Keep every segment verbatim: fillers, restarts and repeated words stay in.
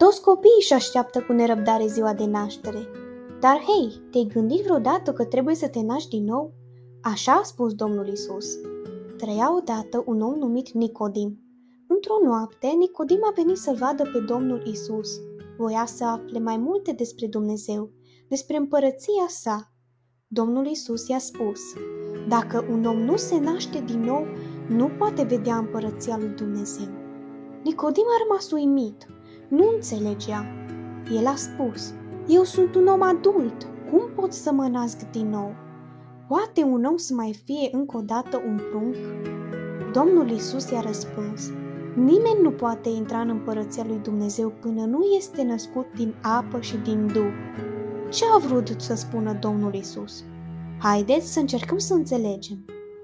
Toți copiii își așteaptă cu nerăbdare ziua de naștere. Dar hei, te-ai gândit vreodată că trebuie să te naști din nou? Așa a spus Domnul Isus. Trăia odată un om numit Nicodim. Într-o noapte, Nicodim a venit să-l vadă pe Domnul Isus. Voia să afle mai multe despre Dumnezeu, despre împărăția sa. Domnul Isus i-a spus: dacă un om nu se naște din nou, nu poate vedea împărăția lui Dumnezeu. Nicodim a rămas uimit. Nu înțelegea. El a spus: eu sunt un om adult, cum pot să mă nasc din nou? Poate un om să mai fie încă o dată un prunc? Domnul Isus i-a răspuns: nimeni nu poate intra în împărăția lui Dumnezeu până nu este născut din apă și din Duh. Ce a vrut să spună Domnul Isus? Haideți să încercăm să înțelegem.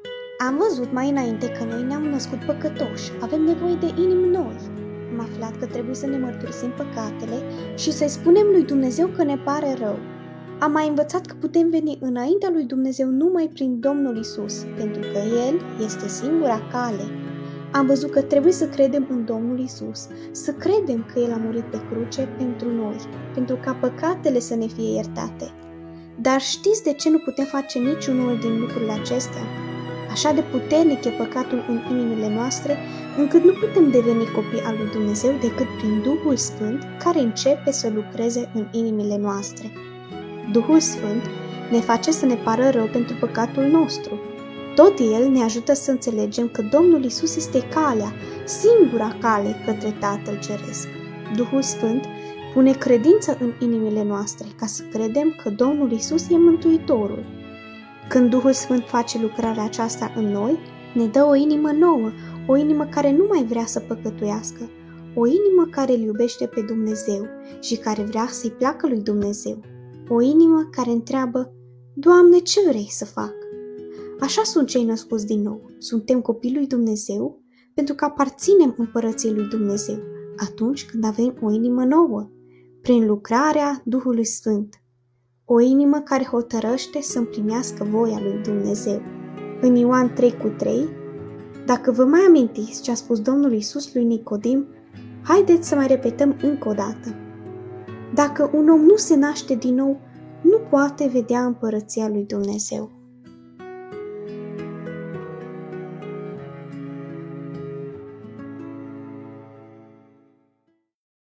Am văzut mai înainte că noi ne-am născut păcătoși, avem nevoie de inimi noi. Am aflat că trebuie să ne mărturisim păcatele și să-i spunem lui Dumnezeu că ne pare rău. Am mai învățat că putem veni înaintea lui Dumnezeu numai prin Domnul Isus, pentru că El este singura cale. Am văzut că trebuie să credem în Domnul Isus, să credem că El a murit pe cruce pentru noi, pentru ca păcatele să ne fie iertate. Dar știți de ce nu putem face niciunul din lucrurile acestea? Așa de puternic e păcatul în inimile noastre, încât nu putem deveni copii al lui Dumnezeu decât prin Duhul Sfânt, care începe să lucreze în inimile noastre. Duhul Sfânt ne face să ne pară rău pentru păcatul nostru. Tot El ne ajută să înțelegem că Domnul Isus este calea, singura cale către Tatăl Ceresc. Duhul Sfânt pune credință în inimile noastre ca să credem că Domnul Isus e Mântuitorul. Când Duhul Sfânt face lucrarea aceasta în noi, ne dă o inimă nouă, o inimă care nu mai vrea să păcătuiască, o inimă care îl iubește pe Dumnezeu și care vrea să-i placă lui Dumnezeu, o inimă care întreabă: Doamne, ce vrei să fac? Așa sunt cei născuți din nou. Suntem copii lui Dumnezeu pentru că aparținem împărăției lui Dumnezeu atunci când avem o inimă nouă, prin lucrarea Duhului Sfânt. O inimă care hotărăște să împlinească voia lui Dumnezeu. În Ioan trei cu trei, dacă vă mai amintiți ce a spus Domnul Isus lui Nicodim, haideți să mai repetăm încă o dată. Dacă un om nu se naște din nou, nu poate vedea împărăția lui Dumnezeu.